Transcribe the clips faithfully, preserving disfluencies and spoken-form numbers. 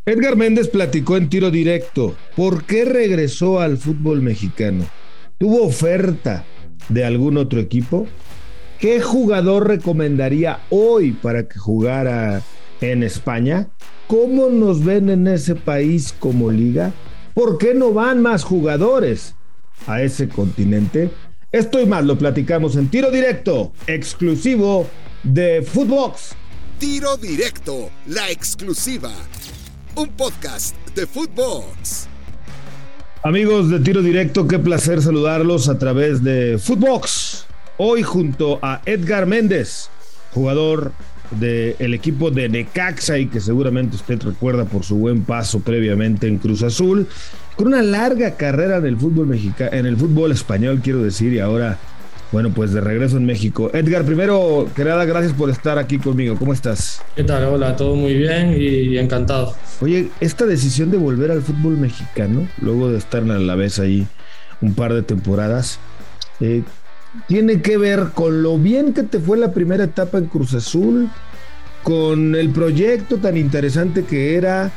Edgar Méndez platicó en Tiro Directo. ¿Por qué regresó al fútbol mexicano? ¿Tuvo oferta de algún otro equipo? ¿Qué jugador recomendaría hoy para que jugara en España? ¿Cómo nos ven en ese país como liga? ¿Por qué no van más jugadores a ese continente? Esto y más lo platicamos en Tiro Directo, exclusivo de Footbox. Tiro Directo, la exclusiva. Un podcast de Footbox. Amigos de Tiro Directo, qué placer saludarlos a través de Footbox. Hoy junto a Edgar Méndez, jugador del equipo de Necaxa y que seguramente usted recuerda por su buen paso previamente en Cruz Azul, con una larga carrera en el fútbol mexicano, en el fútbol español, quiero decir, y ahora, bueno, pues de regreso en México. Edgar, primero que nada, gracias por estar aquí conmigo. ¿Cómo estás? ¿Qué tal? Hola, todo muy bien y encantado. Oye, esta decisión de volver al fútbol mexicano, luego de estar en la Alavés ahí un par de temporadas, eh, tiene que ver con lo bien que te fue la primera etapa en Cruz Azul, con el proyecto tan interesante que era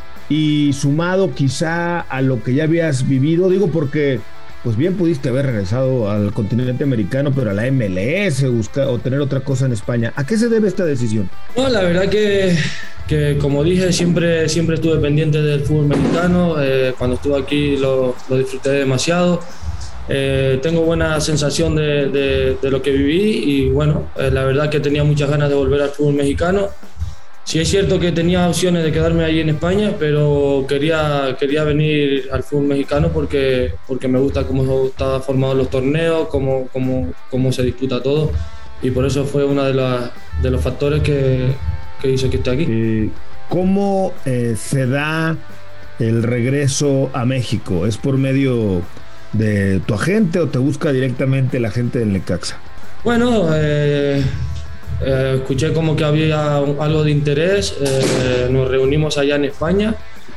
y sumado quizá a lo que ya habías vivido, digo porque pues bien pudiste haber regresado al continente americano, pero a la M L S buscar, o tener otra cosa en España. ¿A qué se debe esta decisión? No, la verdad que, que como dije, siempre, siempre estuve pendiente del fútbol mexicano. Eh, cuando estuve aquí lo, lo disfruté demasiado. Eh, tengo buena sensación de, de, de lo que viví y bueno, eh, la verdad que tenía muchas ganas de volver al fútbol mexicano. Sí es cierto que tenía opciones de quedarme ahí en España, pero quería, quería venir al fútbol mexicano porque, porque me gusta cómo están formados los torneos, cómo, cómo, cómo se disputa todo, y por eso fue uno de, la, de los factores que, que hizo que esté aquí. Eh, ¿Cómo eh, se da el regreso a México? ¿Es por medio de tu agente o te busca directamente la gente del Necaxa? Bueno, eh, eh, escuché como que había algo de interés, eh, nos reunimos allá en España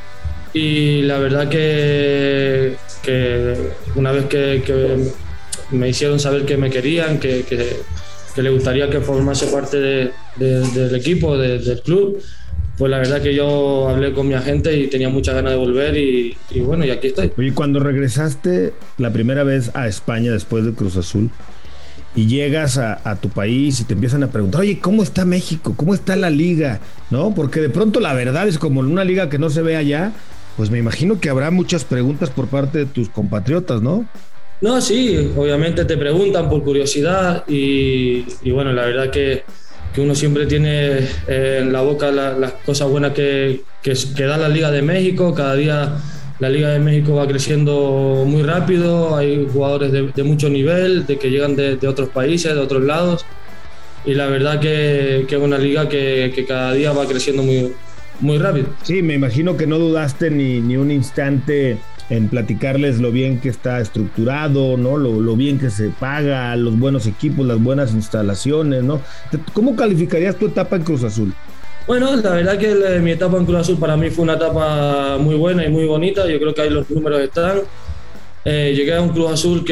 y la verdad que, que una vez que, que me hicieron saber que me querían, que, que, que les gustaría que formase parte de, de, del equipo, de, del club, pues la verdad que yo hablé con mi agente y tenía muchas ganas de volver y, y bueno, y aquí estoy. Oye, cuando regresaste la primera vez a España después de Cruz Azul y llegas a, a tu país y te empiezan a preguntar, oye, ¿cómo está México? ¿Cómo está la liga? ¿No? Porque de pronto la verdad es como en una liga que no se ve allá, pues me imagino que habrá muchas preguntas por parte de tus compatriotas, ¿no? No, sí, obviamente te preguntan por curiosidad y, y bueno, la verdad que que uno siempre tiene eh, en la boca la, las cosas buenas que, que, que da la Liga de México. Cada día la Liga de México va creciendo muy rápido, hay jugadores de, de mucho nivel, de que llegan de, de otros países, de otros lados, y la verdad que, que es una liga que, que cada día va creciendo muy, muy rápido. Sí, me imagino que no dudaste ni, ni un instante en platicarles lo bien que está estructurado, ¿no? Lo, lo bien que se paga, los buenos equipos, las buenas instalaciones, ¿no? ¿Cómo calificarías tu etapa en Cruz Azul? Bueno, la verdad que la, mi etapa en Cruz Azul para mí fue una etapa muy buena y muy bonita. Yo creo que ahí los números están. Eh, llegué a un Cruz Azul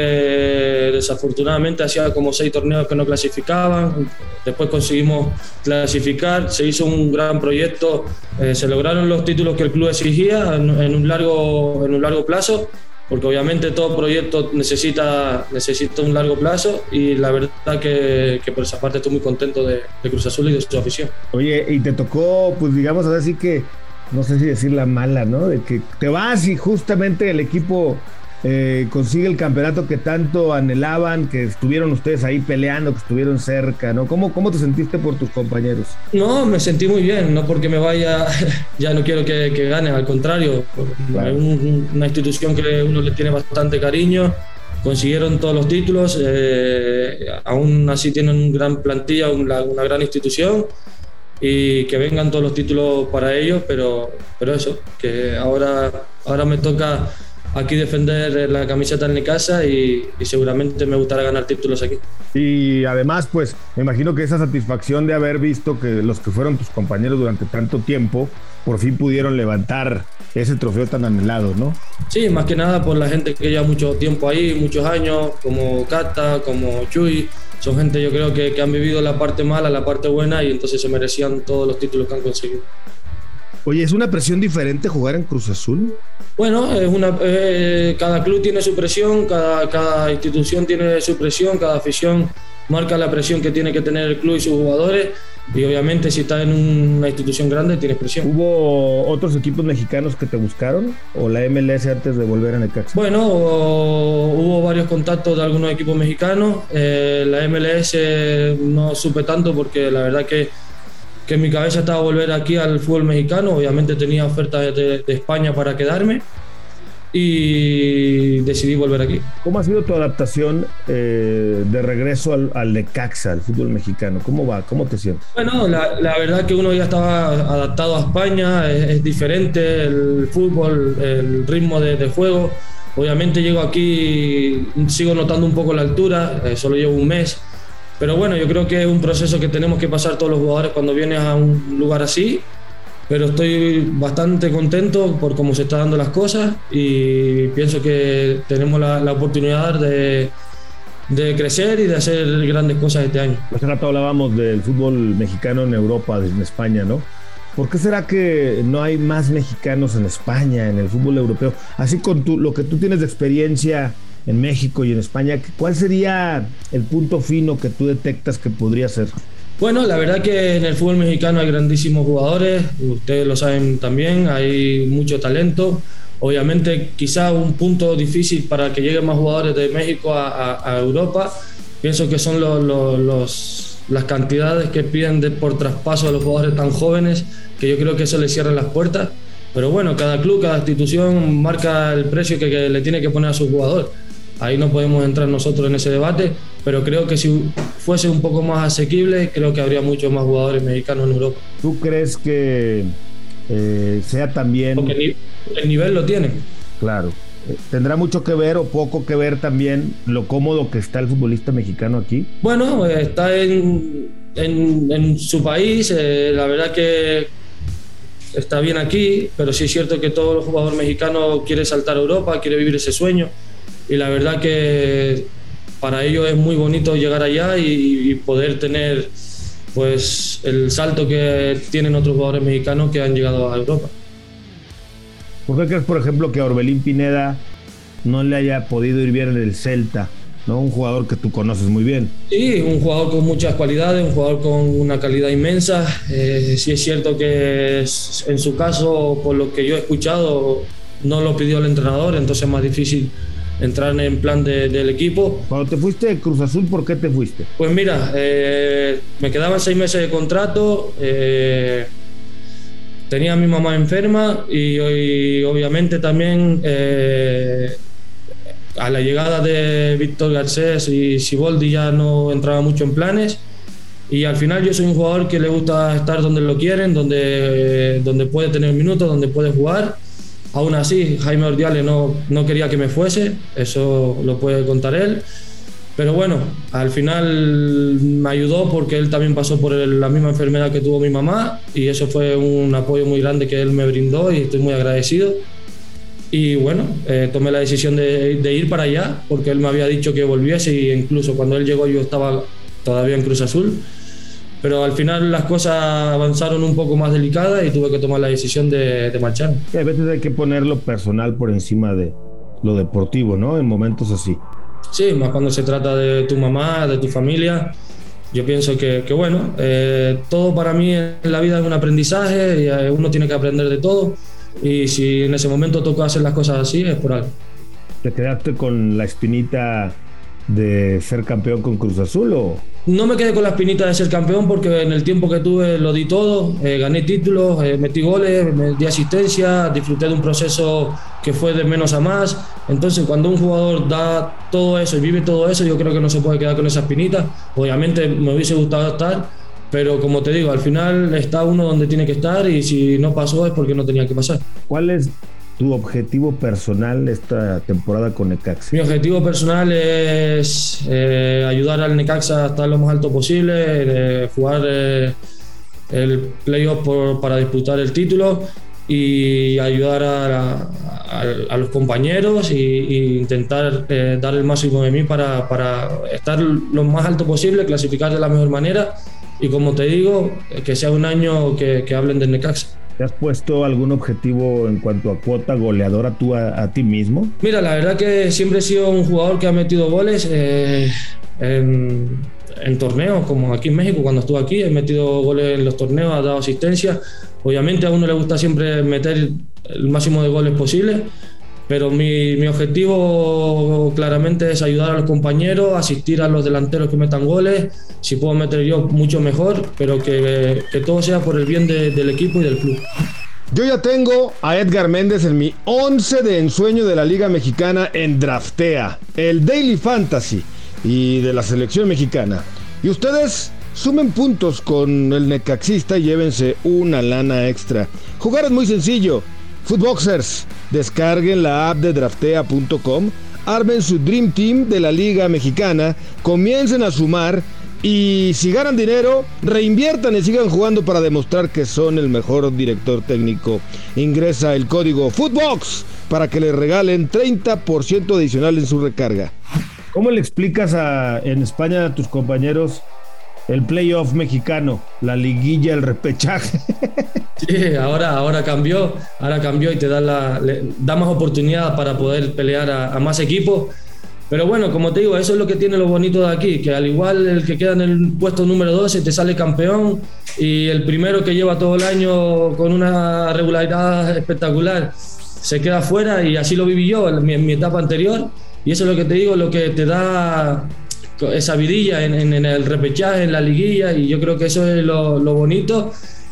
que desafortunadamente hacía como seis torneos que no clasificaban. Después conseguimos clasificar, se hizo un gran proyecto, eh, se lograron los títulos que el club exigía en, en, un, largo, en un largo plazo, porque obviamente todo proyecto necesita, necesita un largo plazo y la verdad que, que por esa parte estoy muy contento de, de Cruz Azul y de su afición. Oye, y te tocó, pues digamos así que, no sé si decir la mala, ¿no? De que te vas y justamente el equipo Eh, consigue el campeonato que tanto anhelaban, que estuvieron ustedes ahí peleando, que estuvieron cerca, ¿no? ¿Cómo, cómo te sentiste por tus compañeros? No, me sentí muy bien, no porque me vaya, ya no quiero que, que gane, al contrario, claro. Es un, una institución que uno le tiene bastante cariño, consiguieron todos los títulos, eh, aún así tienen una gran plantilla, una, una gran institución, y que vengan todos los títulos para ellos, pero, pero eso, que ahora, ahora me toca aquí defender la camiseta en mi casa y, y seguramente me gustará ganar títulos aquí. Y además, pues, me imagino que esa satisfacción de haber visto que los que fueron tus compañeros durante tanto tiempo, por fin pudieron levantar ese trofeo tan anhelado, ¿no? Sí, más que nada por la gente que lleva mucho tiempo ahí, muchos años, como Cata, como Chuy. Son gente, yo creo, que, que han vivido la parte mala, la parte buena, y entonces se merecían todos los títulos que han conseguido. Oye, ¿es una presión diferente jugar en Cruz Azul? Bueno, es una, eh, cada club tiene su presión, cada, cada institución tiene su presión, cada afición marca la presión que tiene que tener el club y sus jugadores, y obviamente si estás en una institución grande tienes presión. ¿Hubo otros equipos mexicanos que te buscaron o la M L S antes de volver a Necaxa? Bueno, hubo varios contactos de algunos equipos mexicanos. Eh, la M L S no supe tanto porque la verdad que, que en mi cabeza estaba volver aquí al fútbol mexicano. Obviamente tenía ofertas de, de España para quedarme y decidí volver aquí. ¿Cómo ha sido tu adaptación eh, de regreso al, al Necaxa, al fútbol mexicano? ¿Cómo va? ¿Cómo te sientes? Bueno, la, la verdad que uno ya estaba adaptado a España, es, es diferente el fútbol, el ritmo de, de juego. Obviamente llego aquí, sigo notando un poco la altura, eh, solo llevo un mes, pero bueno, yo creo que es un proceso que tenemos que pasar todos los jugadores cuando vienes a un lugar así. Pero estoy bastante contento por cómo se están dando las cosas y pienso que tenemos la, la oportunidad de, de crecer y de hacer grandes cosas este año. Hace rato hablábamos del fútbol mexicano en Europa, en España, ¿no? ¿Por qué será que no hay más mexicanos en España, en el fútbol europeo? Así con tu, lo que tú tienes de experiencia en México y en España, ¿cuál sería el punto fino que tú detectas que podría ser? Bueno, la verdad que en el fútbol mexicano hay grandísimos jugadores, ustedes lo saben también, hay mucho talento. Obviamente quizá un punto difícil para que lleguen más jugadores de México a, a, a Europa, pienso que son los, los, los, las cantidades que piden de, por traspaso a los jugadores tan jóvenes, que yo creo que eso les cierra las puertas. Pero bueno, cada club, cada institución marca el precio que, que le tiene que poner a su jugador. Ahí no podemos entrar nosotros en ese debate, pero creo que si fuese un poco más asequible, creo que habría muchos más jugadores mexicanos en Europa. ¿Tú crees que eh, sea también...? Porque el nivel lo tiene. Claro. ¿Tendrá mucho que ver o poco que ver también lo cómodo que está el futbolista mexicano aquí? Bueno, está en, en, en su país, eh, la verdad que está bien aquí, pero sí es cierto que todo jugador mexicano quiere saltar a Europa, quiere vivir ese sueño. Y la verdad que para ellos es muy bonito llegar allá y, y poder tener pues el salto que tienen otros jugadores mexicanos que han llegado a Europa. ¿Por qué crees, por ejemplo, que a Orbelín Pineda no le haya podido ir bien en el Celta, ¿no? Un jugador que tú conoces muy bien. Sí, un jugador con muchas cualidades, un jugador con una calidad inmensa. Eh, sí es cierto que es, en su caso, por lo que yo he escuchado, no lo pidió el entrenador, entonces es más difícil entrar en plan de, del equipo. Cuando te fuiste de Cruz Azul, ¿por qué te fuiste? Pues mira, eh, me quedaban seis meses de contrato, eh, tenía a mi mamá enferma y, y obviamente también eh, a la llegada de Víctor Garcés y Siboldi ya no entraba mucho en planes, y al final yo soy un jugador que le gusta estar donde lo quieren, donde, donde puede tener minutos, donde puede jugar. Aún así, Jaime Ordiales no, no quería que me fuese, eso lo puede contar él. Pero bueno, al final me ayudó porque él también pasó por el, la misma enfermedad que tuvo mi mamá, y eso fue un apoyo muy grande que él me brindó y estoy muy agradecido. Y bueno, eh, tomé la decisión de, de ir para allá porque él me había dicho que volviese, y incluso cuando él llegó yo estaba todavía en Cruz Azul. Pero al final las cosas avanzaron un poco más delicadas y tuve que tomar la decisión de, de marchar. Sí, a veces hay que poner lo personal por encima de lo deportivo, ¿no? En momentos así. Sí, más cuando se trata de tu mamá, de tu familia. Yo pienso que, que bueno, eh, todo para mí en la vida es un aprendizaje y eh, uno tiene que aprender de todo. Y si en ese momento tocó hacer las cosas así, es por algo. ¿Te quedaste con la espinita de ser campeón con Cruz Azul o...? No me quedé con la espinita de ser campeón porque en el tiempo que tuve lo di todo, eh, gané títulos, eh, metí goles, me di asistencia, disfruté de un proceso que fue de menos a más. Entonces cuando un jugador da todo eso y vive todo eso, yo creo que no se puede quedar con esa espinita. Obviamente me hubiese gustado estar, pero como te digo, al final está uno donde tiene que estar, y si no pasó es porque no tenía que pasar. ¿Cuál es tu objetivo personal esta temporada con Necaxa? Mi objetivo personal es eh, ayudar al Necaxa a estar lo más alto posible, eh, jugar eh, el playoff por, para disputar el título y ayudar a, a, a los compañeros e intentar eh, dar el máximo de mí para, para estar lo más alto posible, clasificar de la mejor manera y, como te digo, que sea un año que, que hablen del Necaxa. ¿Te has puesto algún objetivo en cuanto a cuota goleadora tú a, a ti mismo? Mira, la verdad que siempre he sido un jugador que ha metido goles eh, en, en torneos, como aquí en México, cuando estuve aquí, he metido goles en los torneos, ha dado asistencia. Obviamente a uno le gusta siempre meter el máximo de goles posible, pero mi, mi objetivo claramente es ayudar a los compañeros, asistir a los delanteros que metan goles. Si puedo meter yo, mucho mejor, pero que, que todo sea por el bien de, del equipo y del club. Yo ya tengo a Edgar Méndez en mi once de ensueño de la Liga Mexicana en Draftea, el Daily Fantasy y de la selección mexicana. Y ustedes sumen puntos con el necaxista y llévense una lana extra. Jugar es muy sencillo. Footboxers, descarguen la app de draftea punto com, armen su Dream Team de la Liga Mexicana, comiencen a sumar y si ganan dinero, reinviertan y sigan jugando para demostrar que son el mejor director técnico. Ingresa el código FOOTBOX para que les regalen treinta por ciento adicional en su recarga. ¿Cómo le explicas a, en España a tus compañeros el playoff mexicano, la liguilla, el repechaje? Sí, ahora, ahora cambió, ahora cambió y te da, la, le, da más oportunidad para poder pelear a, a más equipos. Pero bueno, como te digo, eso es lo que tiene lo bonito de aquí, que al igual el que queda en el puesto número doce te sale campeón y el primero que lleva todo el año con una regularidad espectacular se queda fuera, y así lo viví yo en mi, en mi etapa anterior, y eso es lo que te digo, lo que te da esa vidilla en, en, en el repechaje, en la liguilla, y yo creo que eso es lo, lo bonito.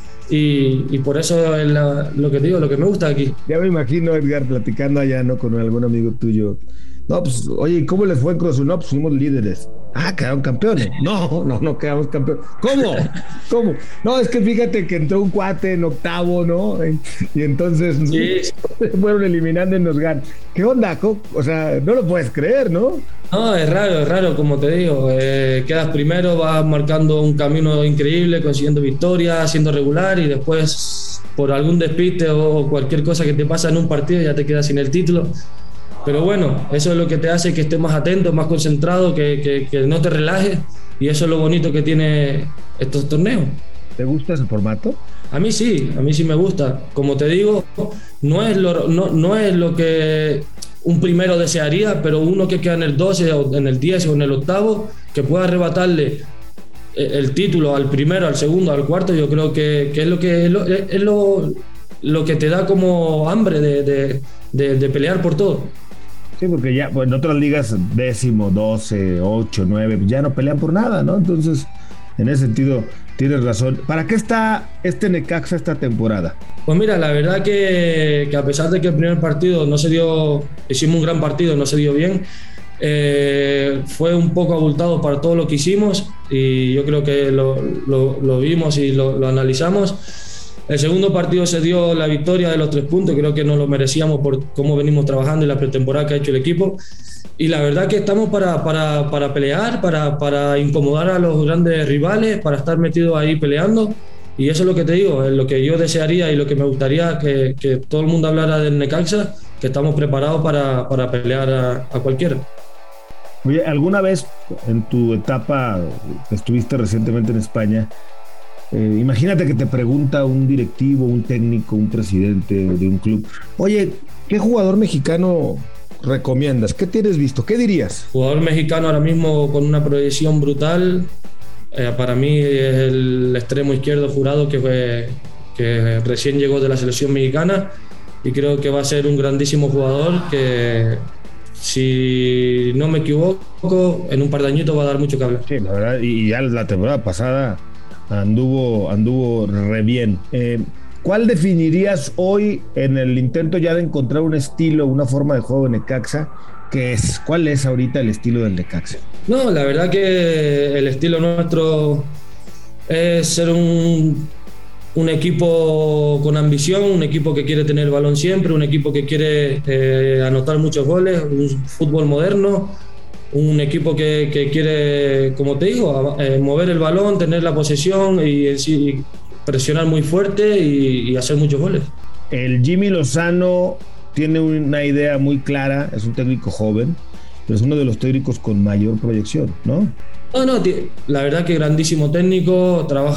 Y, y por eso es la, lo que te digo, lo que me gusta aquí. Ya me imagino, Edgar, platicando allá, ¿no? Con algún amigo tuyo. No, pues, oye, ¿cómo les fue en Cruz Azul? No, pues fuimos líderes. Ah, quedaron campeones. No, no, no quedamos campeones. ¿Cómo? ¿Cómo? No, es que fíjate que entró un cuate en octavo, ¿no? Y entonces sí, fueron eliminando y nos ganan. ¿Qué onda? O sea, no lo puedes creer, ¿no? No, es raro, es raro, como te digo. Eh, quedas primero, vas marcando un camino increíble, consiguiendo victorias, siendo regular, y después, por algún despiste o cualquier cosa que te pasa en un partido, ya te quedas sin el título. Pero bueno, eso es lo que te hace que estés más atento, más concentrado, que, que, que no te relajes, y eso es lo bonito que tiene estos torneos. ¿Te gusta ese formato? A mí sí, a mí sí me gusta. Como te digo, no es lo, no, no es lo que un primero desearía, pero uno que queda en el doce o en el diez o en el octavo, que pueda arrebatarle el título al primero, al segundo, al cuarto, yo creo que, que es lo que es lo, es lo, lo que te da como hambre de, de, de, de pelear por todo. Sí, porque ya bueno, en otras ligas décimo, doce, ocho, nueve, ya no pelean por nada, ¿no? Entonces, en ese sentido, tienes razón. ¿Para qué está este Necaxa esta temporada? Pues mira, la verdad que, que a pesar de que el primer partido no se dio, hicimos un gran partido, no se dio bien, eh, fue un poco abultado para todo lo que hicimos, y yo creo que lo, lo, lo vimos y lo, lo analizamos. El segundo partido se dio la victoria de los tres puntos, creo que nos lo merecíamos por cómo venimos trabajando y la pretemporada que ha hecho el equipo. Y la verdad que estamos para, para, para pelear, para, para incomodar a los grandes rivales, para estar metidos ahí peleando. Y eso es lo que te digo, es lo que yo desearía y lo que me gustaría que, que todo el mundo hablara del Necaxa, que estamos preparados para, para pelear a, a cualquiera. Oye, ¿alguna vez en tu etapa que estuviste recientemente en España, Eh, imagínate que te pregunta un directivo, un técnico, un presidente de un club, oye, ¿qué jugador mexicano recomiendas? ¿Qué tienes visto? ¿Qué dirías? Jugador mexicano ahora mismo con una proyección brutal, eh, para mí es el extremo izquierdo Jurado, que, fue, que recién llegó de la selección mexicana, y creo que va a ser un grandísimo jugador que, si no me equivoco, en un par de añitos va a dar mucho que hablar. Sí, la verdad, y ya la temporada pasada Anduvo, anduvo re bien. Eh, ¿Cuál definirías hoy en el intento ya de encontrar un estilo, una forma de juego en Necaxa? ¿Qué es? ¿Cuál es ahorita el estilo del Necaxa? No, la verdad que el estilo nuestro es ser un, un equipo con ambición, un equipo que quiere tener el balón siempre, un equipo que quiere eh, anotar muchos goles, un fútbol moderno. Un equipo que, que quiere, como te digo, eh, mover el balón, tener la posesión y, y presionar muy fuerte y, y hacer muchos goles. El Jimmy Lozano tiene una idea muy clara, es un técnico joven, pero es uno de los técnicos con mayor proyección, ¿no? No, no, la verdad que grandísimo técnico, trabaja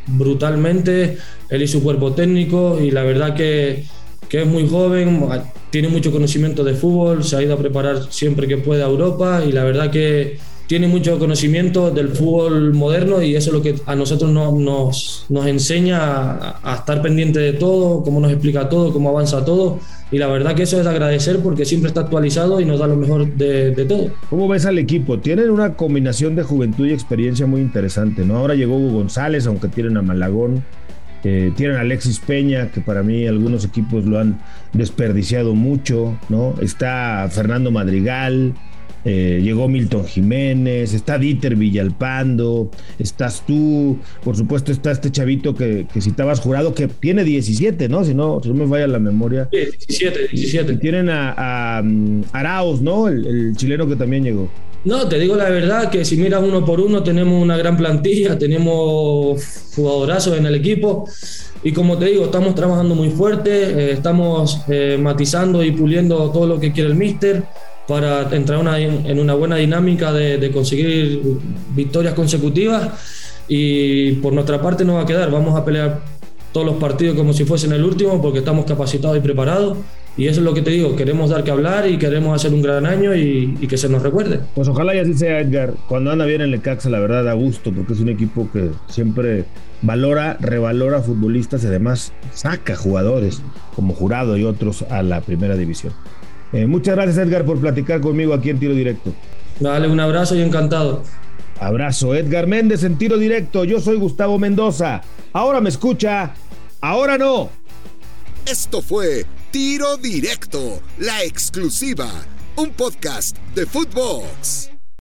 brutalmente, él y su cuerpo técnico, y la verdad que, que es muy joven, tiene mucho conocimiento de fútbol, se ha ido a preparar siempre que puede a Europa, y la verdad que tiene mucho conocimiento del fútbol moderno, y eso es lo que a nosotros no, nos, nos enseña a, a estar pendiente de todo, cómo nos explica todo, cómo avanza todo, y la verdad que eso es de agradecer porque siempre está actualizado y nos da lo mejor de, de todo. ¿Cómo ves al equipo? Tienen una combinación de juventud y experiencia muy interesante, ¿no? Ahora llegó Hugo González, aunque tienen a Malagón, eh, tienen a Alexis Peña, que para mí algunos equipos lo han desperdiciado mucho, ¿no? Está Fernando Madrigal, Eh, llegó Milton Jiménez, está Dieter Villalpando, estás tú, por supuesto está este chavito que, que citabas, Jurado, que tiene diecisiete, ¿no? Si no, si no me falla la memoria. Sí, diecisiete, diecisiete. Y tienen a, a um, Arauz, ¿no? El, el chileno que también llegó. No, te digo la verdad que si miras uno por uno tenemos una gran plantilla, tenemos jugadorazos en el equipo, y como te digo, estamos trabajando muy fuerte, eh, estamos eh, matizando y puliendo todo lo que quiere el míster para entrar una, en una buena dinámica de, de conseguir victorias consecutivas, y por nuestra parte no va a quedar, vamos a pelear todos los partidos como si fuesen el último porque estamos capacitados y preparados, y eso es lo que te digo, queremos dar que hablar y queremos hacer un gran año y, y que se nos recuerde. Pues ojalá y así sea, Edgar. Cuando anda bien en Necaxa, la verdad da gusto, porque es un equipo que siempre valora, revalora futbolistas y además saca jugadores como Jurado y otros a la primera división. Eh, muchas gracias, Edgar, por platicar conmigo aquí en Tiro Directo. Dale, un abrazo y encantado. Abrazo, Edgar Méndez en Tiro Directo. Yo soy Gustavo Mendoza. Ahora me escucha, ahora no. Esto fue Tiro Directo, la exclusiva, un podcast de Footbox.